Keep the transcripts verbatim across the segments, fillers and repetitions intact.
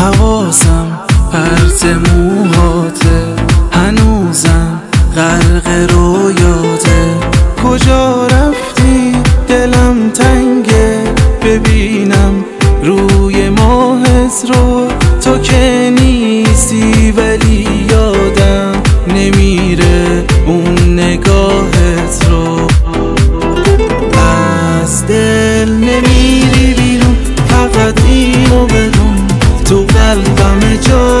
حواسم پرت موهاته، هنوزم غرق رویاته. کجا رفتی دلم تنگه، ببینم روی ماهت رو. تو که نیستی ولی یادم نمیره اون نگاهت رو. از دل نمیری بیرون، فقط اینو بدون تو قلبم جا.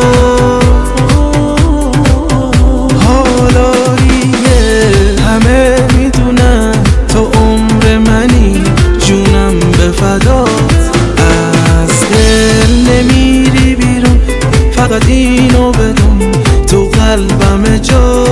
حالاریه همه میدونن تو عمر منی، جونم به فدات. از دل نمیری بیرون، فقط اینو بدون تو قلبم جا.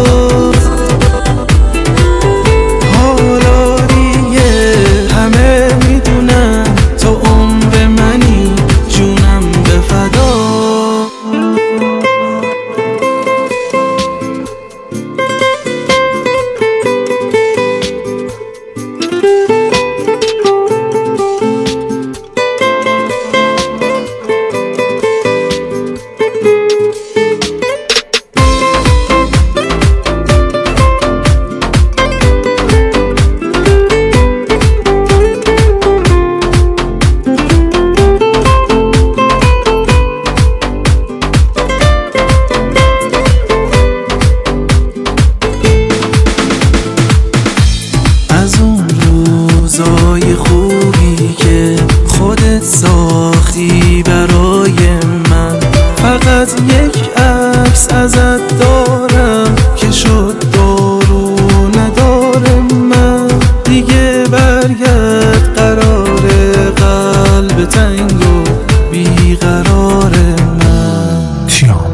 روزای خوبی که خودت ساختی برای من، فقط یک عکس ازت دارم که شد دارو نداره. من دیگه برگرد، قرار قلب تنگ و بیقرار من.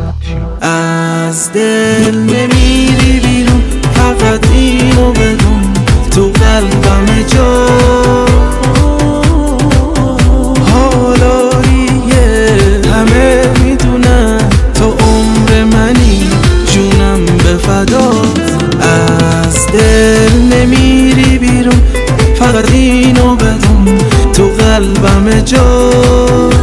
از دل نمیری بیرون، فقط اینو بدون تو قلبم جا. حالاریه همه میدونن تو عمر منی، جونم به فدات. از دل نمیری بیرون، فقط اینو بدون تو قلبم جا.